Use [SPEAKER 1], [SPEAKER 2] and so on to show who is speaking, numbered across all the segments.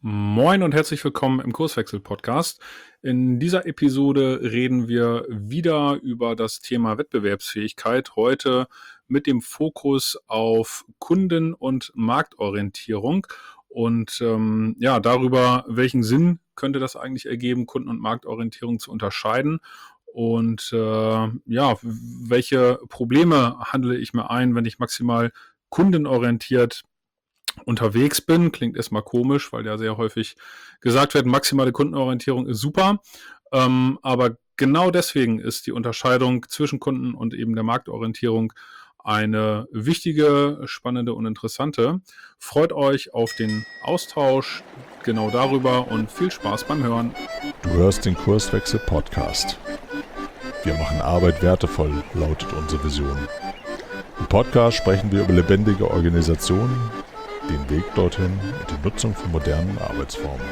[SPEAKER 1] Moin und herzlich willkommen im Kurswechsel-Podcast. In dieser Episode reden wir wieder über das Thema Wettbewerbsfähigkeit, heute mit dem Fokus auf Kunden- und Marktorientierung und darüber, welchen Sinn könnte das eigentlich ergeben, Kunden- und Marktorientierung zu unterscheiden und welche Probleme handle ich mir ein, wenn ich maximal kundenorientiert unterwegs bin. Klingt erstmal komisch, weil ja sehr häufig gesagt wird, maximale Kundenorientierung ist super. Aber genau deswegen ist die Unterscheidung zwischen Kunden und eben der Marktorientierung eine wichtige, spannende und interessante. Freut euch auf den Austausch genau darüber und viel Spaß beim Hören.
[SPEAKER 2] Du hörst den Kurswechsel Podcast. Wir machen Arbeit wertevoll, lautet unsere Vision. Im Podcast sprechen wir über lebendige Organisationen, den Weg dorthin und die Nutzung von modernen Arbeitsformen.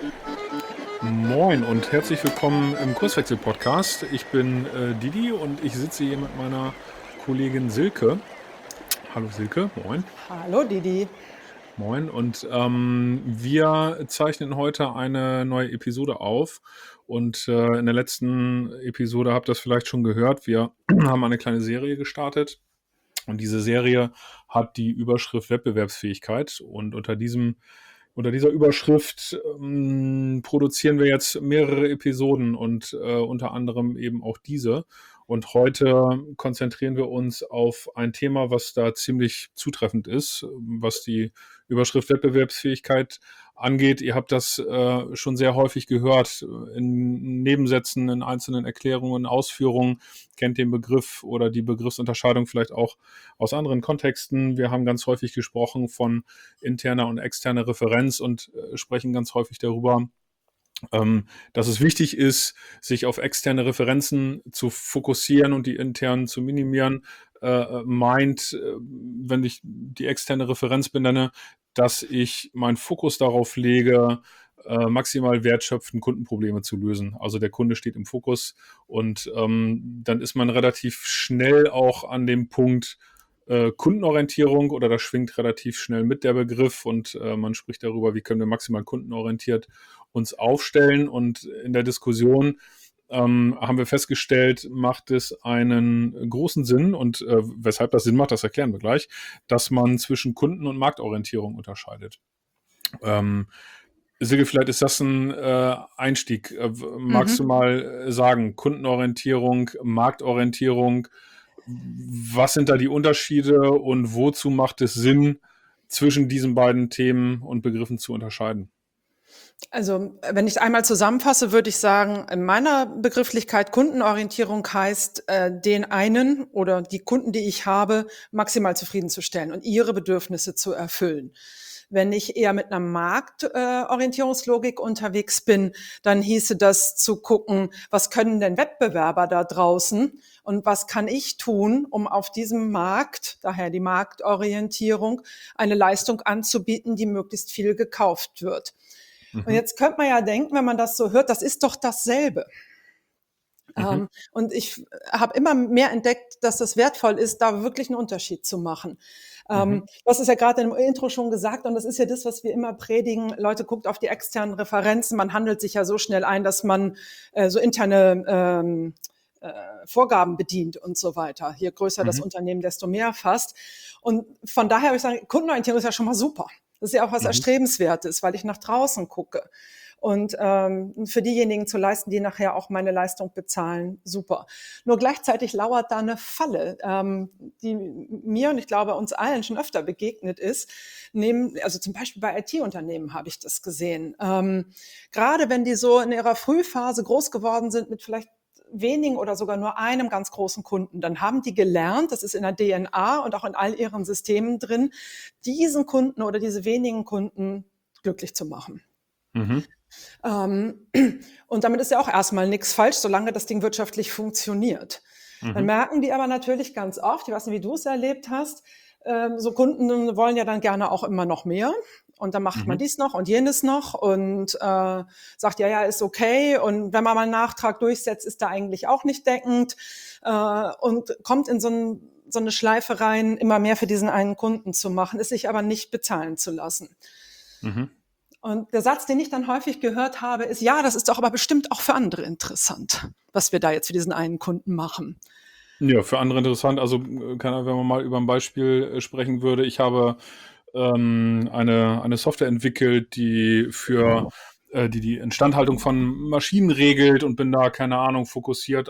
[SPEAKER 1] Moin und herzlich willkommen im Kurswechsel-Podcast. Ich bin Didi und ich sitze hier mit meiner Kollegin Silke. Hallo Silke, moin.
[SPEAKER 3] Hallo Didi.
[SPEAKER 1] Moin und wir zeichnen heute eine neue Episode auf und in der letzten Episode habt ihr das vielleicht schon gehört, wir haben eine kleine Serie gestartet und diese Serie hat die Überschrift Wettbewerbsfähigkeit und unter dieser Überschrift produzieren wir jetzt mehrere Episoden und unter anderem eben auch diese. Und heute konzentrieren wir uns auf ein Thema, was da ziemlich zutreffend ist, was die Überschrift Wettbewerbsfähigkeit angeht. Ihr habt das schon sehr häufig gehört in Nebensätzen, in einzelnen Erklärungen, Ausführungen, kennt den Begriff oder die Begriffsunterscheidung vielleicht auch aus anderen Kontexten. Wir haben ganz häufig gesprochen von interner und externer Referenz und sprechen ganz häufig darüber, dass es wichtig ist, sich auf externe Referenzen zu fokussieren und die internen zu minimieren, meint, wenn ich die externe Referenz benenne, dass ich meinen Fokus darauf lege, maximal wertschöpfend Kundenprobleme zu lösen. Also der Kunde steht im Fokus und dann ist man relativ schnell auch an dem Punkt Kundenorientierung oder das schwingt relativ schnell mit der Begriff und man spricht darüber, wie können wir maximal kundenorientiert uns aufstellen und in der Diskussion haben wir festgestellt, macht es einen großen Sinn und weshalb das Sinn macht, das erklären wir gleich, dass man zwischen Kunden- und Marktorientierung unterscheidet. Silke, vielleicht ist das ein Einstieg. Magst du mal sagen, Kundenorientierung, Marktorientierung, was sind da die Unterschiede und wozu macht es Sinn, zwischen diesen beiden Themen und Begriffen zu unterscheiden?
[SPEAKER 3] Also, wenn ich einmal zusammenfasse, würde ich sagen, in meiner Begrifflichkeit Kundenorientierung heißt, den einen oder die Kunden, die ich habe, maximal zufriedenzustellen und ihre Bedürfnisse zu erfüllen. Wenn ich eher mit einer Marktorientierungslogik unterwegs bin, dann hieße das zu gucken, was können denn Wettbewerber da draußen und was kann ich tun, um auf diesem Markt, daher die Marktorientierung, eine Leistung anzubieten, die möglichst viel gekauft wird. Und jetzt könnte man ja denken, wenn man das so hört, das ist doch dasselbe. Und ich habe immer mehr entdeckt, dass es wertvoll ist, da wirklich einen Unterschied zu machen. Du hast es ja gerade im Intro schon gesagt, und das ist ja das, was wir immer predigen. Leute, guckt auf die externen Referenzen. Man handelt sich ja so schnell ein, dass man so interne Vorgaben bedient und so weiter. Je größer das Unternehmen, desto mehr fast. Und von daher würde ich sagen, Kundenorientierung ist ja schon mal super. Das ist ja auch was Erstrebenswertes, weil ich nach draußen gucke. Und für diejenigen zu leisten, die nachher auch meine Leistung bezahlen, super. Nur gleichzeitig lauert da eine Falle, die mir und ich glaube uns allen schon öfter begegnet ist. Also zum Beispiel bei IT-Unternehmen habe ich das gesehen. Gerade wenn die so in ihrer Frühphase groß geworden sind mit vielleicht wenigen oder sogar nur einem ganz großen Kunden, dann haben die gelernt, das ist in der DNA und auch in all ihren Systemen drin, diesen Kunden oder diese wenigen Kunden glücklich zu machen. Und damit ist ja auch erstmal nichts falsch, solange das Ding wirtschaftlich funktioniert. Dann merken die aber natürlich ganz oft, ich weiß nicht, wie du es erlebt hast, so Kunden wollen ja dann gerne auch immer noch mehr. Und dann macht man dies noch und jenes noch und sagt, ja, ist okay. Und wenn man mal einen Nachtrag durchsetzt, ist da eigentlich auch nicht deckend und kommt in so eine Schleife rein, immer mehr für diesen einen Kunden zu machen, es sich aber nicht bezahlen zu lassen. Und der Satz, den ich dann häufig gehört habe, ist, ja, das ist doch aber bestimmt auch für andere interessant, was wir da jetzt für diesen einen Kunden machen.
[SPEAKER 1] Ja, für andere interessant. Also, wenn man mal über ein Beispiel sprechen würde. Ich habe eine Software entwickelt, die für die Instandhaltung von Maschinen regelt und bin da, keine Ahnung, fokussiert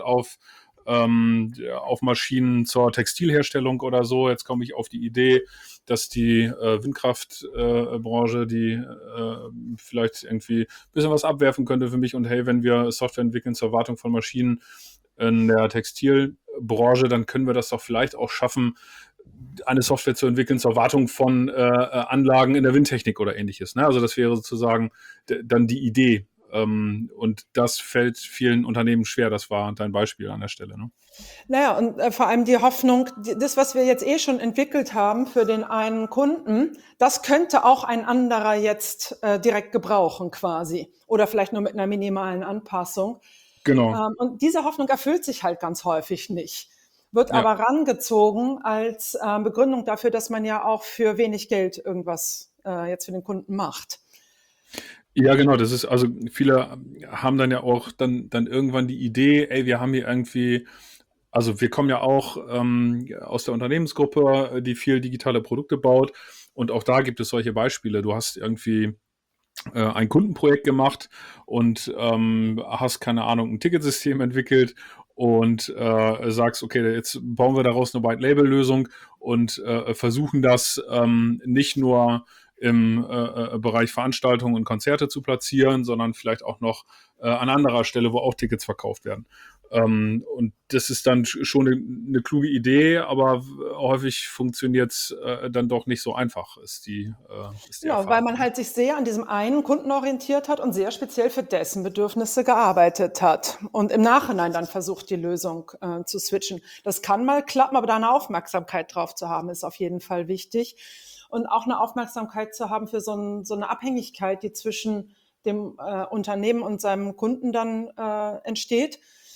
[SPEAKER 1] auf Maschinen zur Textilherstellung oder so. Jetzt komme ich auf die Idee, dass die Windkraftbranche, die vielleicht irgendwie ein bisschen was abwerfen könnte für mich und hey, wenn wir Software entwickeln zur Wartung von Maschinen in der Textilbranche, dann können wir das doch vielleicht auch schaffen, eine Software zu entwickeln zur Wartung von Anlagen in der Windtechnik oder ähnliches. Ne? Also das wäre sozusagen dann die Idee. Und das fällt vielen Unternehmen schwer. Das war dein Beispiel an der Stelle. Ne?
[SPEAKER 3] Naja, und vor allem die Hoffnung, das, was wir jetzt schon entwickelt haben für den einen Kunden, das könnte auch ein anderer jetzt direkt gebrauchen quasi. Oder vielleicht nur mit einer minimalen Anpassung.
[SPEAKER 1] Genau.
[SPEAKER 3] Und diese Hoffnung erfüllt sich halt ganz häufig nicht. Wird
[SPEAKER 1] Ja.
[SPEAKER 3] aber rangezogen als Begründung dafür, dass man ja auch für wenig Geld irgendwas jetzt für den Kunden macht.
[SPEAKER 1] Ja, genau, das ist, also viele haben dann ja auch dann irgendwann die Idee, ey, wir haben hier irgendwie, also wir kommen ja auch aus der Unternehmensgruppe, die viel digitale Produkte baut und auch da gibt es solche Beispiele. Du hast irgendwie ein Kundenprojekt gemacht und hast, keine Ahnung, ein Ticketsystem entwickelt und sagst, okay, jetzt bauen wir daraus eine White-Label-Lösung und versuchen das nicht nur im Bereich Veranstaltungen und Konzerte zu platzieren, sondern vielleicht auch noch an anderer Stelle, wo auch Tickets verkauft werden. Und das ist dann schon eine kluge Idee, aber häufig funktioniert es dann doch nicht so einfach, ist die
[SPEAKER 3] Genau,
[SPEAKER 1] Erfahrung.
[SPEAKER 3] weil man halt sich sehr an diesem einen Kunden orientiert hat und sehr speziell für dessen Bedürfnisse gearbeitet hat und im Nachhinein dann versucht, die Lösung zu switchen. Das kann mal klappen, aber da eine Aufmerksamkeit drauf zu haben, ist auf jeden Fall wichtig. Und auch eine Aufmerksamkeit zu haben für so eine Abhängigkeit, die zwischen dem Unternehmen und seinem Kunden dann entsteht.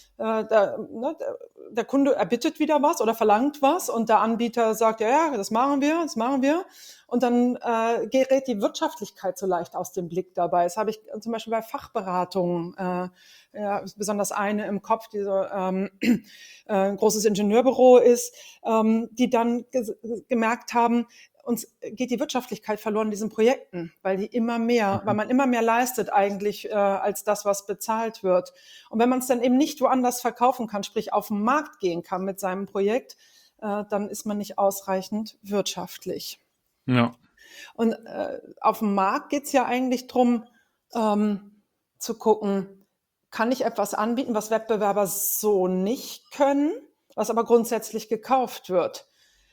[SPEAKER 3] Der Kunde erbittet wieder was oder verlangt was und der Anbieter sagt, ja, das machen wir. Und dann gerät die Wirtschaftlichkeit so leicht aus dem Blick dabei. Das habe ich zum Beispiel bei Fachberatungen, besonders eine im Kopf, die so ein großes Ingenieurbüro ist, die dann gemerkt haben, uns geht die Wirtschaftlichkeit verloren in diesen Projekten, weil man immer mehr leistet eigentlich als das, was bezahlt wird. Und wenn man es dann eben nicht woanders verkaufen kann, sprich auf den Markt gehen kann mit seinem Projekt, dann ist man nicht ausreichend wirtschaftlich.
[SPEAKER 1] Ja.
[SPEAKER 3] Und auf dem Markt geht es ja eigentlich darum, zu gucken, kann ich etwas anbieten, was Wettbewerber so nicht können, was aber grundsätzlich gekauft wird.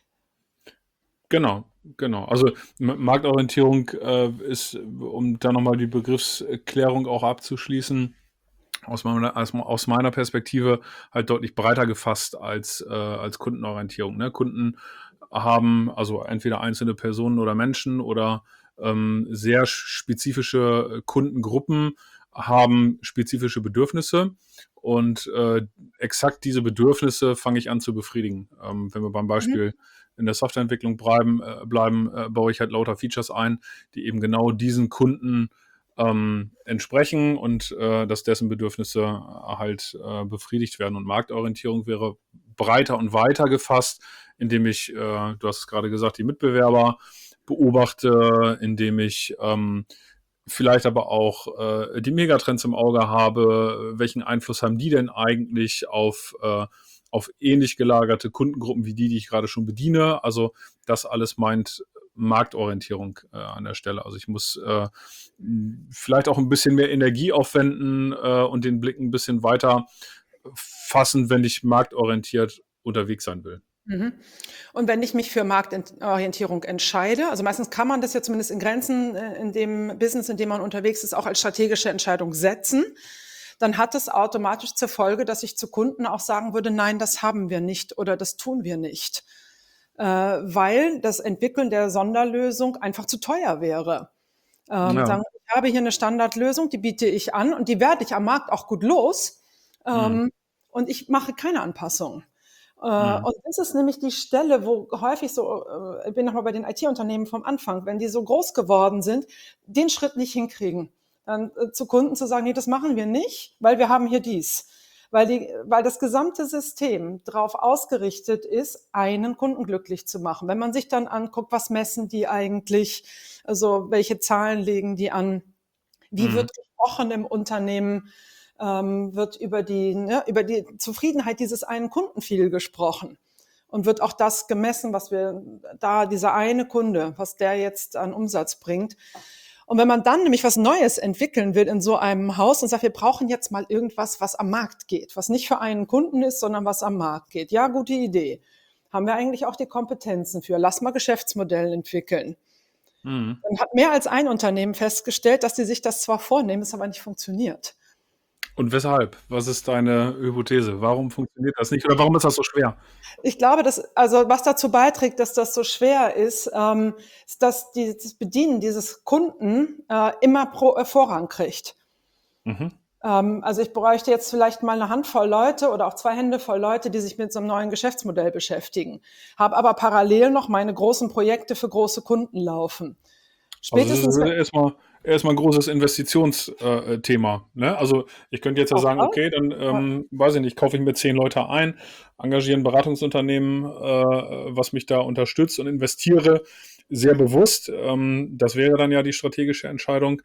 [SPEAKER 1] Genau. Also Marktorientierung ist, um da nochmal die Begriffsklärung auch abzuschließen, aus meiner Perspektive halt deutlich breiter gefasst als Kundenorientierung. Ne? Kunden haben also entweder einzelne Personen oder Menschen oder sehr spezifische Kundengruppen haben spezifische Bedürfnisse und exakt diese Bedürfnisse fange ich an zu befriedigen. Wenn wir beim Beispiel in der Softwareentwicklung bleiben, baue ich halt lauter Features ein, die eben genau diesen Kunden entsprechen und dass dessen Bedürfnisse halt befriedigt werden. Und Marktorientierung wäre breiter und weiter gefasst, indem ich, du hast es gerade gesagt, die Mitbewerber beobachte, indem ich vielleicht aber auch die Megatrends im Auge habe, welchen Einfluss haben die denn eigentlich auf ähnlich gelagerte Kundengruppen wie die ich gerade schon bediene. Also das alles meint Marktorientierung an der Stelle. Also ich muss vielleicht auch ein bisschen mehr Energie aufwenden und den Blick ein bisschen weiter fassen, wenn ich marktorientiert unterwegs sein will.
[SPEAKER 3] Und wenn ich mich für Marktorientierung entscheide, also meistens kann man das ja zumindest in Grenzen in dem Business, in dem man unterwegs ist, auch als strategische Entscheidung setzen, dann hat es automatisch zur Folge, dass ich zu Kunden auch sagen würde, nein, das haben wir nicht oder das tun wir nicht, weil das Entwickeln der Sonderlösung einfach zu teuer wäre. Sagen, ich habe hier eine Standardlösung, die biete ich an und die werde ich am Markt auch gut los und ich mache keine Anpassung. Und das ist nämlich die Stelle, wo häufig so, ich bin nochmal bei den IT-Unternehmen vom Anfang, wenn die so groß geworden sind, den Schritt nicht hinkriegen, dann zu Kunden zu sagen, nee, das machen wir nicht, weil wir haben hier dies. Weil das gesamte System darauf ausgerichtet ist, einen Kunden glücklich zu machen. Wenn man sich dann anguckt, was messen die eigentlich, also welche Zahlen legen die an, wie wird gesprochen im Unternehmen, wird über die Zufriedenheit dieses einen Kunden viel gesprochen. Und wird auch das gemessen, dieser eine Kunde, was der jetzt an Umsatz bringt. Und wenn man dann nämlich was Neues entwickeln will in so einem Haus und sagt, wir brauchen jetzt mal irgendwas, was am Markt geht, was nicht für einen Kunden ist, sondern was am Markt geht. Ja, gute Idee. Haben wir eigentlich auch die Kompetenzen für. Lass mal Geschäftsmodell entwickeln. Dann hat mehr als ein Unternehmen festgestellt, dass sie sich das zwar vornehmen, es aber nicht funktioniert.
[SPEAKER 1] Und weshalb? Was ist deine Hypothese? Warum funktioniert das nicht oder warum ist das so schwer?
[SPEAKER 3] Ich glaube, was dazu beiträgt, dass das so schwer ist, ist, dass das Bedienen dieses Kunden immer Vorrang kriegt. Also ich bräuchte jetzt vielleicht mal eine Handvoll Leute oder auch 2 Hände voll Leute, die sich mit so einem neuen Geschäftsmodell beschäftigen, habe aber parallel noch meine großen Projekte für große Kunden laufen.
[SPEAKER 1] Spätestens also erstmal ein großes Investitionsthema. Ne? Also ich könnte jetzt ja sagen, okay, dann weiß ich nicht, kaufe ich mir 10 Leute ein, engagiere ein Beratungsunternehmen, was mich da unterstützt und investiere sehr bewusst. Das wäre dann ja die strategische Entscheidung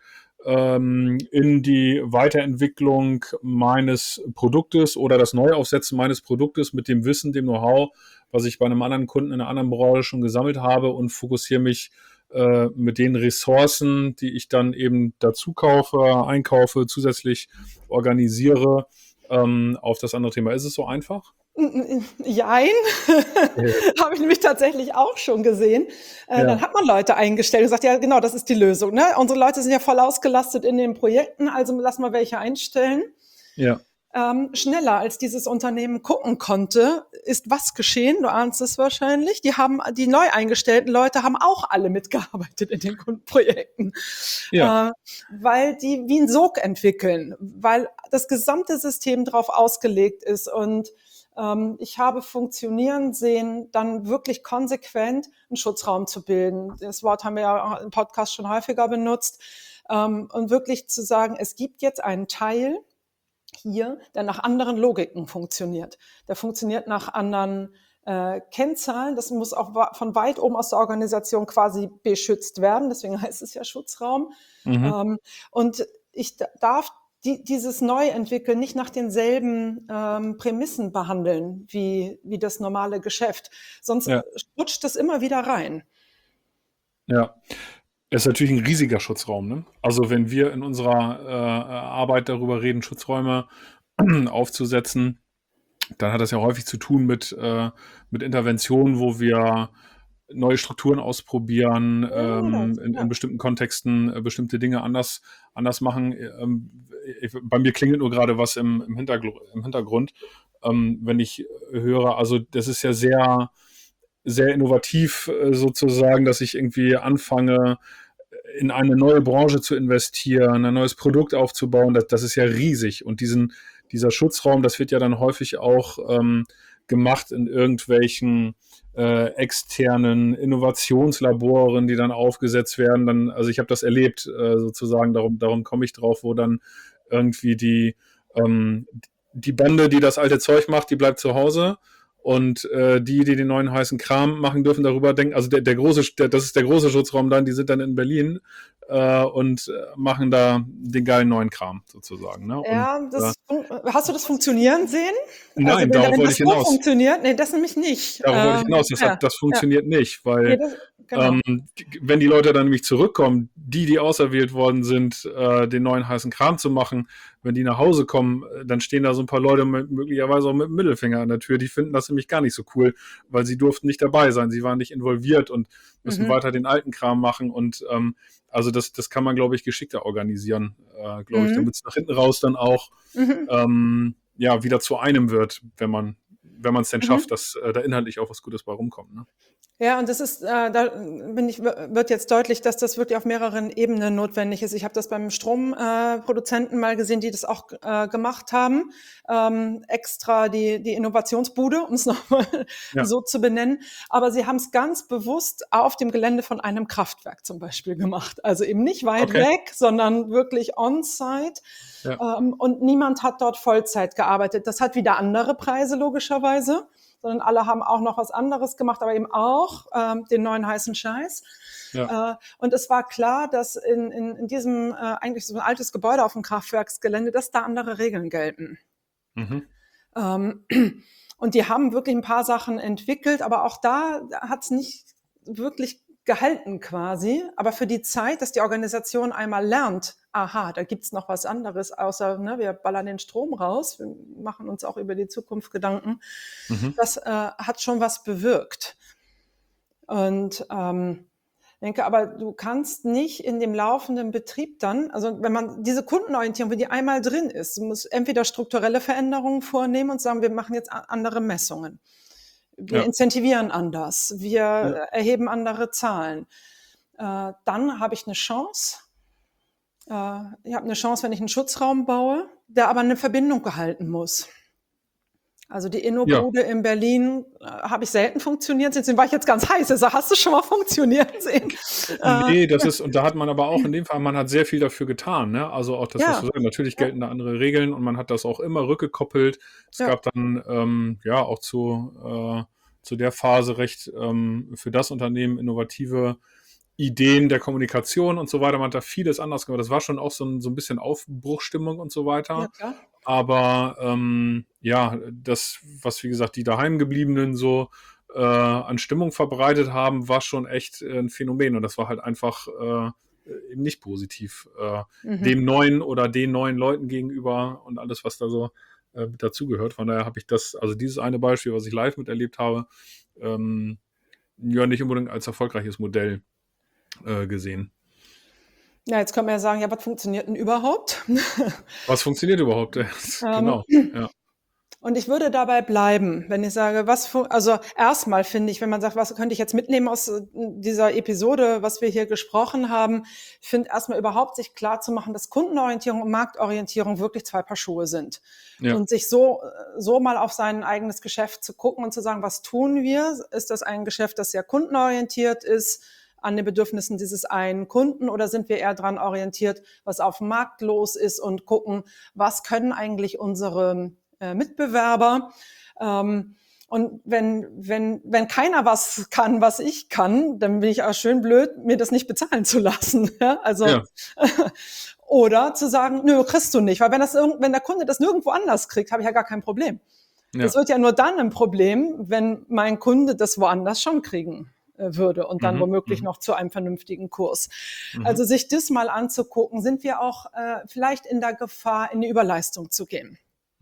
[SPEAKER 1] in die Weiterentwicklung meines Produktes oder das Neuaufsetzen meines Produktes mit dem Wissen, dem Know-how, was ich bei einem anderen Kunden in einer anderen Branche schon gesammelt habe und fokussiere mich mit den Ressourcen, die ich dann eben dazu kaufe, einkaufe, zusätzlich organisiere, auf das andere Thema. Ist es so einfach?
[SPEAKER 3] Jein, habe ich nämlich tatsächlich auch schon gesehen. Dann hat man Leute eingestellt und gesagt, ja genau, das ist die Lösung. Ne? Unsere Leute sind ja voll ausgelastet in den Projekten, also lass mal welche einstellen.
[SPEAKER 1] Ja.
[SPEAKER 3] Schneller als dieses Unternehmen gucken konnte, ist was geschehen? Du ahnst es wahrscheinlich. Die neu eingestellten Leute haben auch alle mitgearbeitet in den Kundenprojekten, weil die wie ein Sog entwickeln, weil das gesamte System darauf ausgelegt ist. Und ich habe funktionieren sehen, dann wirklich konsequent einen Schutzraum zu bilden. Das Wort haben wir ja im Podcast schon häufiger benutzt. Und wirklich zu sagen, es gibt jetzt einen Teil hier, der nach anderen Logiken funktioniert. Der funktioniert nach anderen Kennzahlen. Das muss auch von weit oben aus der Organisation quasi beschützt werden. Deswegen heißt es ja Schutzraum. Und ich darf dieses Neuentwickeln nicht nach denselben Prämissen behandeln wie das normale Geschäft. Sonst rutscht es immer wieder rein.
[SPEAKER 1] Ja. Es ist natürlich ein riesiger Schutzraum. Ne? Also wenn wir in unserer Arbeit darüber reden, Schutzräume aufzusetzen, dann hat das ja häufig zu tun mit Interventionen, wo wir neue Strukturen ausprobieren, in bestimmten Kontexten bestimmte Dinge anders machen. Bei mir klingelt nur gerade was im Hintergrund, wenn ich höre, also das ist ja sehr sehr innovativ sozusagen, dass ich irgendwie anfange, in eine neue Branche zu investieren, ein neues Produkt aufzubauen. Das ist ja riesig. Und dieser Schutzraum, das wird ja dann häufig auch gemacht in irgendwelchen externen Innovationslaboren, die dann aufgesetzt werden. Also ich habe das erlebt sozusagen, darum komme ich drauf, wo dann irgendwie die Bande, die das alte Zeug macht, die bleibt zu Hause. Und die den neuen heißen Kram machen dürfen, darüber denken, also das ist der große Schutzraum dann, die sind dann in Berlin und machen da den geilen neuen Kram sozusagen. Ne?
[SPEAKER 3] Ja,
[SPEAKER 1] und,
[SPEAKER 3] hast du das funktionieren sehen?
[SPEAKER 1] Nein,
[SPEAKER 3] also,
[SPEAKER 1] darauf wollte ich hinaus.
[SPEAKER 3] Funktioniert? Nee, das nämlich nicht.
[SPEAKER 1] Darauf wollte ich hinaus, das funktioniert nicht, weil
[SPEAKER 3] genau.
[SPEAKER 1] Wenn die Leute dann nämlich zurückkommen, die auserwählt worden sind, den neuen heißen Kram zu machen, wenn die nach Hause kommen, dann stehen da so ein paar Leute möglicherweise auch mit dem Mittelfinger an der Tür, die finden das nämlich gar nicht so cool, weil sie durften nicht dabei sein, sie waren nicht involviert und müssen weiter den alten Kram machen und also das kann man, glaube ich, geschickter organisieren, glaube ich, damit es nach hinten raus dann auch wieder zu einem wird, wenn man wenn man es denn schafft, dass da inhaltlich auch was Gutes bei rumkommt. Ne?
[SPEAKER 3] Ja, und das ist, wird jetzt deutlich, dass das wirklich auf mehreren Ebenen notwendig ist. Ich habe das beim Stromproduzenten mal gesehen, die das auch gemacht haben, extra die Innovationsbude, um es nochmal so zu benennen. Aber sie haben es ganz bewusst auf dem Gelände von einem Kraftwerk zum Beispiel gemacht. Also eben nicht weit weg, sondern wirklich on-site. Ja. Und niemand hat dort Vollzeit gearbeitet. Das hat wieder andere Preise logischerweise, sondern alle haben auch noch was anderes gemacht, aber eben auch den neuen heißen Scheiß. Ja. Und es war klar, dass in diesem eigentlich so ein altes Gebäude auf dem Kraftwerksgelände, dass da andere Regeln gelten. Und die haben wirklich ein paar Sachen entwickelt, aber auch da hat es nicht wirklich gehalten quasi. Aber für die Zeit, dass die Organisation einmal lernt, aha, da gibt's noch was anderes, außer wir ballern den Strom raus, wir machen uns auch über die Zukunft Gedanken, das hat schon was bewirkt. Und denke, aber du kannst nicht in dem laufenden Betrieb dann, also wenn man diese Kundenorientierung, wenn die einmal drin ist, du musst entweder strukturelle Veränderungen vornehmen und sagen, wir machen jetzt andere Messungen. Wir incentivieren anders, wir erheben andere Zahlen. Dann habe ich eine Chance. Ich habe eine Chance, wenn ich einen Schutzraum baue, der aber eine Verbindung gehalten muss. Also die Innobude in Berlin habe ich selten funktioniert sehen. Deswegen war ich jetzt ganz heiß. Also hast du schon mal funktioniert sehen?
[SPEAKER 1] Nee, das ist, und da hat man aber auch in dem Fall, man hat sehr viel dafür getan. Ne? Also auch das, was du sagst, natürlich gelten da andere Regeln und man hat das auch immer rückgekoppelt. Es gab dann auch zu der Phase recht für das Unternehmen innovative Ideen der Kommunikation und so weiter. Man hat da vieles anders gemacht. Das war schon auch so ein bisschen Aufbruchstimmung und so weiter. Ja, klar. Aber das, was wie gesagt die Daheimgebliebenen so an Stimmung verbreitet haben, war schon echt ein Phänomen. Und das war halt einfach eben nicht positiv dem neuen oder den neuen Leuten gegenüber und alles, was da so dazugehört. Von daher habe ich das, also dieses eine Beispiel, was ich live miterlebt habe, nicht unbedingt als erfolgreiches Modell gesehen.
[SPEAKER 3] Ja, jetzt können wir ja sagen, was funktioniert denn überhaupt?
[SPEAKER 1] Was funktioniert überhaupt? Genau, ja.
[SPEAKER 3] Und ich würde dabei bleiben, wenn ich sage, also erstmal finde ich, wenn man sagt, was könnte ich jetzt mitnehmen aus dieser Episode, was wir hier gesprochen haben, ich finde erstmal überhaupt sich klar zu machen, dass Kundenorientierung und Marktorientierung wirklich zwei Paar Schuhe sind. Ja. Und sich so mal auf sein eigenes Geschäft zu gucken und zu sagen, was tun wir? Ist das ein Geschäft, das sehr kundenorientiert ist, an den Bedürfnissen dieses einen Kunden, oder sind wir eher daran orientiert, was auf dem Markt los ist und gucken, was können eigentlich unsere Mitbewerber? Und wenn keiner was kann, was ich kann, dann bin ich auch schön blöd, mir das nicht bezahlen zu lassen. Ja? Also oder zu sagen, nö, kriegst du nicht, weil wenn der Kunde das nirgendwo anders kriegt, habe ich ja gar kein Problem. Das wird ja nur dann ein Problem, wenn mein Kunde das woanders schon kriegen würde und dann womöglich noch zu einem vernünftigen Kurs. Also sich das mal anzugucken, sind wir auch vielleicht in der Gefahr, in die Überleistung zu gehen.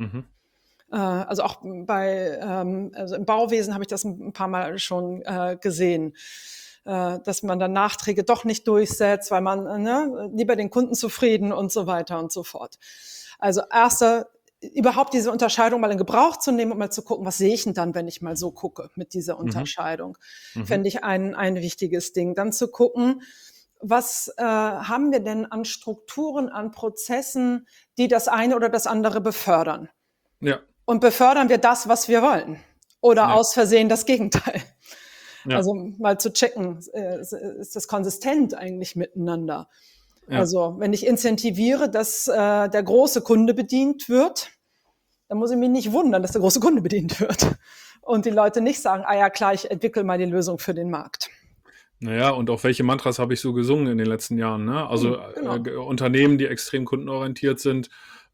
[SPEAKER 3] Also auch also im Bauwesen habe ich das ein paar Mal schon gesehen, dass man dann Nachträge doch nicht durchsetzt, weil man lieber den Kunden zufrieden und so weiter und so fort. Also überhaupt diese Unterscheidung mal in Gebrauch zu nehmen und mal zu gucken, was sehe ich denn dann, wenn ich mal so gucke mit dieser Unterscheidung, fände ich ein wichtiges Ding. Dann zu gucken, was haben wir denn an Strukturen, an Prozessen, die das eine oder das andere befördern? Ja. Und befördern wir das, was wir wollen? Oder aus Versehen das Gegenteil? Ja. Also mal zu checken, ist das konsistent eigentlich miteinander? Ja. Also wenn ich incentiviere, dass der große Kunde bedient wird, dann muss ich mich nicht wundern, dass der große Kunde bedient wird. Und die Leute nicht sagen, ja klar, ich entwickle mal die Lösung für den Markt.
[SPEAKER 1] Naja, und auch welche Mantras habe ich so gesungen in den letzten Jahren? Ne? Also Unternehmen, die extrem kundenorientiert sind,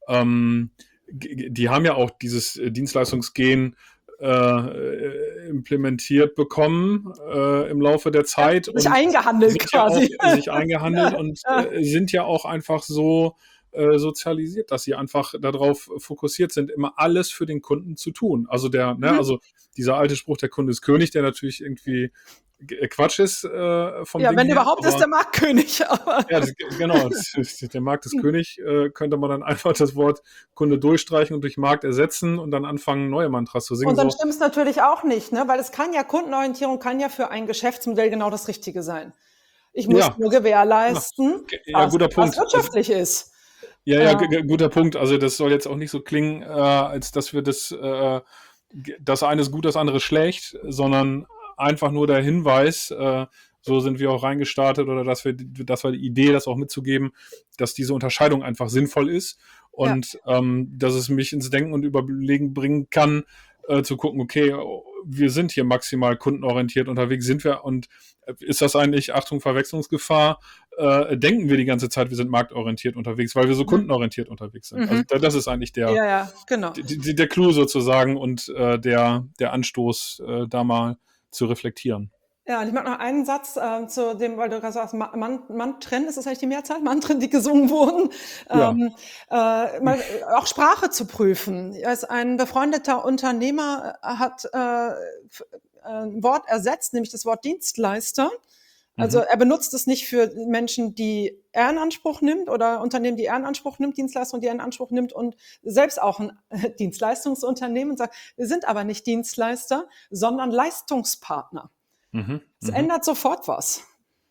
[SPEAKER 1] die haben ja auch dieses Dienstleistungsgen implementiert bekommen im Laufe der Zeit.
[SPEAKER 3] Sich eingehandelt quasi.
[SPEAKER 1] Sich eingehandelt und sind ja auch einfach so sozialisiert, dass sie einfach darauf fokussiert sind, immer alles für den Kunden zu tun. Also also dieser alte Spruch, der Kunde ist König, der natürlich irgendwie Quatsch ist vom
[SPEAKER 3] Ja,
[SPEAKER 1] Ding
[SPEAKER 3] wenn
[SPEAKER 1] her.
[SPEAKER 3] überhaupt ist der Marktkönig. Aber
[SPEAKER 1] Ja, genau, der Markt ist König, könnte man dann einfach das Wort Kunde durchstreichen und durch Markt ersetzen und dann anfangen, neue Mantras zu singen.
[SPEAKER 3] und dann
[SPEAKER 1] So.
[SPEAKER 3] stimmt es natürlich auch nicht, ne? Weil es kann ja, Kundenorientierung kann ja für ein Geschäftsmodell genau das Richtige sein. Ich muss
[SPEAKER 1] Ja,
[SPEAKER 3] nur gewährleisten,
[SPEAKER 1] ja, guter
[SPEAKER 3] was
[SPEAKER 1] Punkt.
[SPEAKER 3] wirtschaftlich ist.
[SPEAKER 1] Ja, guter Punkt. Also das soll jetzt auch nicht so klingen, als dass wir das eine ist gut, das andere schlecht, sondern einfach nur der Hinweis, so sind wir auch reingestartet oder das war die Idee, das auch mitzugeben, dass diese Unterscheidung einfach sinnvoll ist und dass es mich ins Denken und Überlegen bringen kann, zu gucken, okay, wir sind hier maximal kundenorientiert unterwegs, sind wir und ist das eigentlich, Achtung, Verwechslungsgefahr, denken wir die ganze Zeit, wir sind marktorientiert unterwegs, weil wir so kundenorientiert unterwegs sind. Also das ist eigentlich
[SPEAKER 3] Genau.
[SPEAKER 1] der Clou sozusagen und der Anstoß, da mal zu reflektieren.
[SPEAKER 3] Ja, und ich mag noch einen Satz zu dem, weil du gerade sagst, Mantren, ist das eigentlich die Mehrzahl? Mantren, die gesungen wurden.
[SPEAKER 1] Ja.
[SPEAKER 3] Auch Sprache zu prüfen. Als ein befreundeter Unternehmer hat ein Wort ersetzt, nämlich das Wort Dienstleister. Also er benutzt es nicht für Menschen, die er in Anspruch nimmt oder Unternehmen, die er in Anspruch nimmt, Dienstleistungen, die er in Anspruch nimmt und selbst auch ein Dienstleistungsunternehmen und sagt, wir sind aber nicht Dienstleister, sondern Leistungspartner. Es ändert sofort was.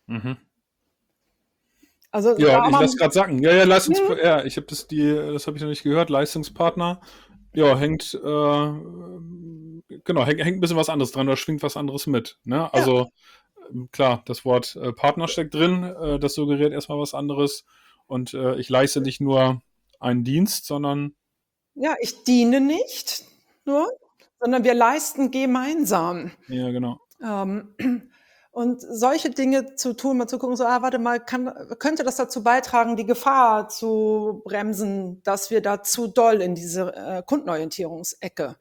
[SPEAKER 3] Also
[SPEAKER 1] Ja, ich lasse gerade sagen. Ja, ja, ich habe das habe ich noch nicht gehört. Leistungspartner, ja, hängt ein bisschen was anderes dran, da schwingt was anderes mit. Ne? Also klar, das Wort Partner steckt drin, das suggeriert erstmal was anderes. Und ich leiste nicht nur einen Dienst, sondern
[SPEAKER 3] ja, ich diene nicht nur, sondern wir leisten gemeinsam.
[SPEAKER 1] ja, genau.
[SPEAKER 3] Und solche Dinge zu tun, mal zu gucken, so, warte mal, könnte das dazu beitragen, die Gefahr zu bremsen, dass wir da zu doll in diese Kundenorientierungsecke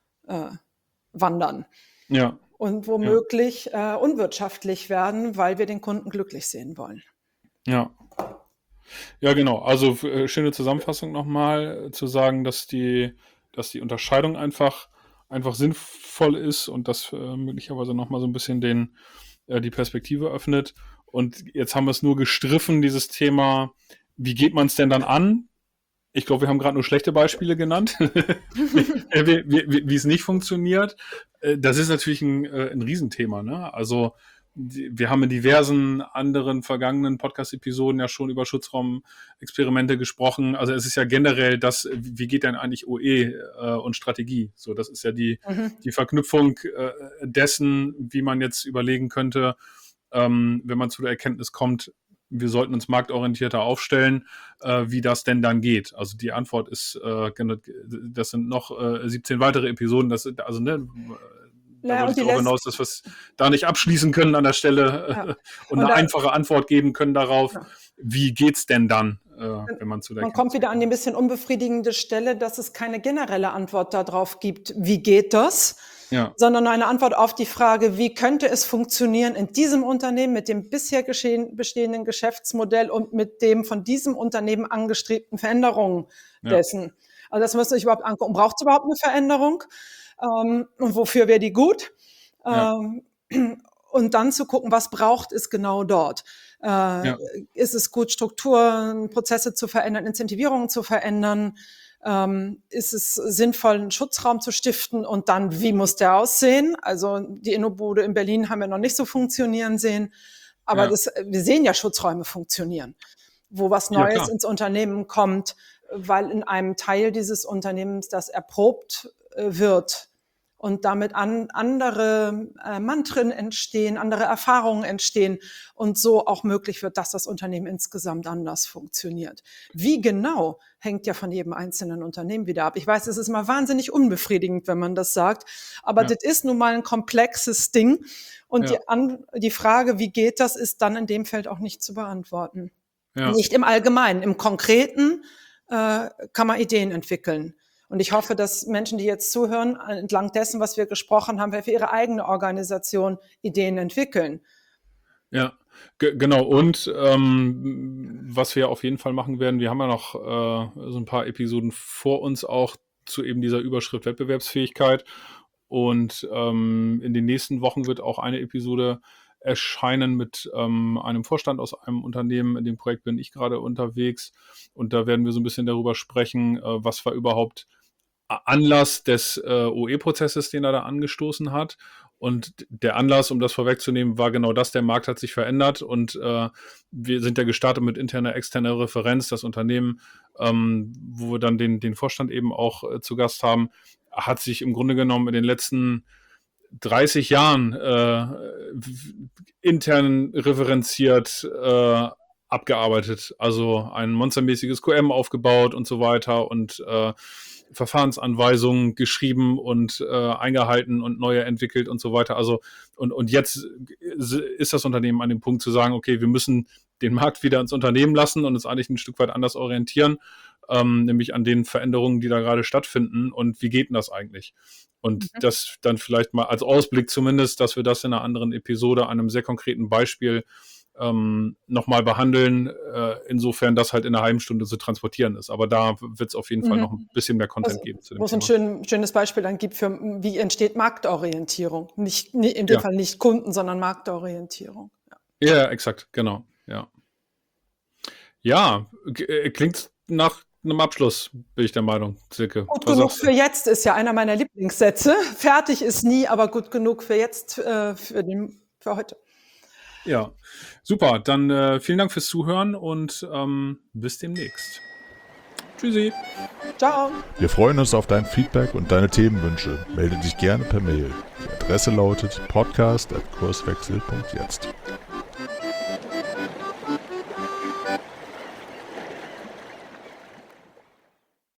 [SPEAKER 3] wandern
[SPEAKER 1] Ja.
[SPEAKER 3] und womöglich unwirtschaftlich werden, weil wir den Kunden glücklich sehen wollen.
[SPEAKER 1] Ja. Ja, genau. Also schöne Zusammenfassung nochmal, zu sagen, dass die Unterscheidung einfach sinnvoll ist und das möglicherweise nochmal so ein bisschen die Perspektive öffnet. Und jetzt haben wir es nur gestriffen, dieses Thema, wie geht man es denn dann an? Ich glaube, wir haben gerade nur schlechte Beispiele genannt, wie es nicht funktioniert. Das ist natürlich ein Riesenthema, ne? Also wir haben in diversen anderen vergangenen Podcast-Episoden ja schon über Schutzraumexperimente gesprochen. Also es ist ja generell das, wie geht denn eigentlich OE und Strategie? So, das ist ja die Verknüpfung dessen, wie man jetzt überlegen könnte, wenn man zu der Erkenntnis kommt, wir sollten uns marktorientierter aufstellen, wie das denn dann geht. Also die Antwort ist, das sind noch 17 weitere Episoden, da wollte ich darüber hinaus, dass wir es da nicht abschließen können an der Stelle und eine einfache Antwort geben können darauf, wie geht's denn dann, wenn man zu der
[SPEAKER 3] Man kommt wieder an die ein bisschen unbefriedigende Stelle, dass es keine generelle Antwort darauf gibt, wie geht das, sondern eine Antwort auf die Frage, wie könnte es funktionieren in diesem Unternehmen mit dem bisher bestehenden Geschäftsmodell und mit dem von diesem Unternehmen angestrebten Veränderungen dessen. Also das müsst ihr euch überhaupt angucken. Braucht es überhaupt eine Veränderung? Und wofür wäre die gut? Und dann zu gucken, was braucht es genau dort? Ist es gut, Strukturen, Prozesse zu verändern, Incentivierungen zu verändern? Ist es sinnvoll, einen Schutzraum zu stiften? Und dann, wie muss der aussehen? Also die Innobude in Berlin haben wir noch nicht so funktionieren sehen. Aber wir sehen ja, Schutzräume funktionieren, wo was Neues ins Unternehmen kommt, weil in einem Teil dieses Unternehmens das erprobt wird und damit andere Mantren entstehen, andere Erfahrungen entstehen und so auch möglich wird, dass das Unternehmen insgesamt anders funktioniert. Wie genau, hängt ja von jedem einzelnen Unternehmen wieder ab. Ich weiß, es ist mal wahnsinnig unbefriedigend, wenn man das sagt, aber das ist nun mal ein komplexes Ding und die Frage, wie geht das, ist dann in dem Feld auch nicht zu beantworten. Nicht im Allgemeinen, im Konkreten kann man Ideen entwickeln. Und ich hoffe, dass Menschen, die jetzt zuhören, entlang dessen, was wir gesprochen haben, für ihre eigene Organisation Ideen entwickeln.
[SPEAKER 1] Ja, Genau, und was wir auf jeden Fall machen werden, wir haben ja noch so ein paar Episoden vor uns auch zu eben dieser Überschrift Wettbewerbsfähigkeit. Und in den nächsten Wochen wird auch eine Episode erscheinen mit einem Vorstand aus einem Unternehmen. In dem Projekt bin ich gerade unterwegs. Und da werden wir so ein bisschen darüber sprechen, was war überhaupt Anlass des OE-Prozesses, den er da angestoßen hat. Und der Anlass, um das vorwegzunehmen, war genau das, der Markt hat sich verändert und wir sind ja gestartet mit interner, externer Referenz. Das Unternehmen, wo wir dann den Vorstand eben auch zu Gast haben, hat sich im Grunde genommen in den letzten 30 Jahren intern referenziert abgearbeitet. Also ein monstermäßiges QM aufgebaut und so weiter und Verfahrensanweisungen geschrieben und eingehalten und neue entwickelt und so weiter. Also und jetzt ist das Unternehmen an dem Punkt zu sagen, okay, wir müssen den Markt wieder ins Unternehmen lassen und uns eigentlich ein Stück weit anders orientieren, nämlich an den Veränderungen, die da gerade stattfinden und wie geht denn das eigentlich? Und das dann vielleicht mal als Ausblick zumindest, dass wir das in einer anderen Episode, einem sehr konkreten Beispiel nochmal behandeln, insofern das halt in einer halben Stunde zu transportieren ist. Aber da wird es auf jeden Fall noch ein bisschen mehr Content geben zu dem
[SPEAKER 3] Wo es
[SPEAKER 1] Thema.
[SPEAKER 3] ein schönes Beispiel dann gibt für, wie entsteht Marktorientierung. Nicht, in dem Fall nicht Kunden, sondern Marktorientierung.
[SPEAKER 1] Ja, exakt, genau. Ja, klingt nach einem Abschluss, bin ich der Meinung, Silke.
[SPEAKER 3] Gut genug für jetzt ist ja einer meiner Lieblingssätze. Fertig ist nie, aber gut genug für jetzt, für heute.
[SPEAKER 1] Ja, super. Dann vielen Dank fürs Zuhören und bis demnächst. Tschüssi.
[SPEAKER 3] Ciao.
[SPEAKER 2] Wir freuen uns auf dein Feedback und deine Themenwünsche. Melde dich gerne per Mail. Die Adresse lautet podcast@kurswechsel.jetzt.